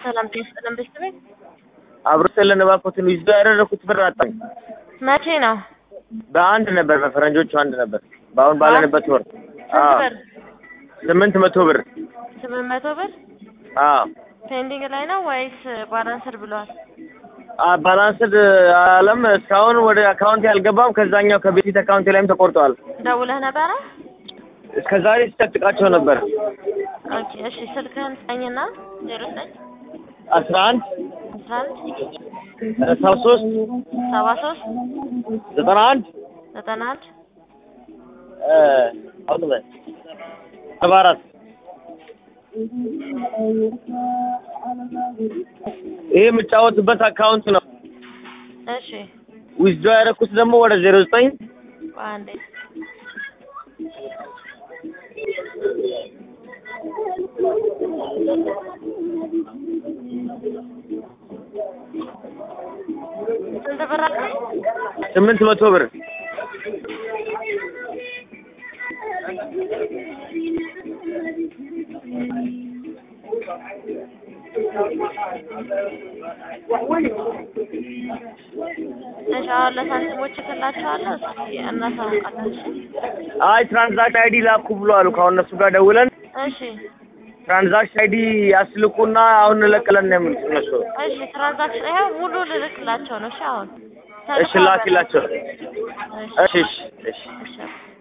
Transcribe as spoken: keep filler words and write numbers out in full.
ሰላም ተሰለም በስተቤ አብሮተልን ባኮትን ይዞ ያደረኩት ብር አጣኝ። መቼ ነው? በአንድ ነበር በፈረንጆቹ አንድ ነበር። ባሁን ባለንበት ወር አዎ ስምንት መቶ ብር ስምንት መቶ ብር አዎ ፔንዲንግ ላይ ነው ወይስ ባላንስድ ብሏል? አ ባላንስድ አለም እስካሁን ወደ አካውንት ያልገባም ከዛኛው ከቤት አካውንት ላይም ተቆርጧል። ደውለህ ነበር? እስከዛሬ ሲጠብቃቸው ነበር። ኦኬ እሺ ስልክህን ስጠኝና ዜሮ ዘጠኝ አስራ አንድ አስራ አንድ ሰባ ሶስት ሰባ ሶስት ዘጠና አንድ ዘጠና አንድ እ አውጥ በል ሰባ አራት ይሄ የምጫወትበት አካውንት ነው። እሺ ዊዝዶ ያደረኩት ደግሞ ወደ ዜሮ ዘጠኝ አንዴ ስንት ብር አልከኝ? ስምንት መቶ ብር እሺ አሁን ለሳንቲሞች እከፍላቸዋለሁ እናሳውቃለን። አይ ትራንዛክሽን አይዲ ላኩ ብለዋል እኮ አሁን እነሱ ጋር ደውለን እሺ ትራንዛክሽን አይዲ ያስልኩና አሁን እንለቅለን ነው የሚሉት እነሱ። እሺ ትራንዛክሽን ይሄ ሙሉ ልልክላቸው ነው። እሺ አሁን እሺ ላኪላቸው። እሺ እሺ እሺ እሺ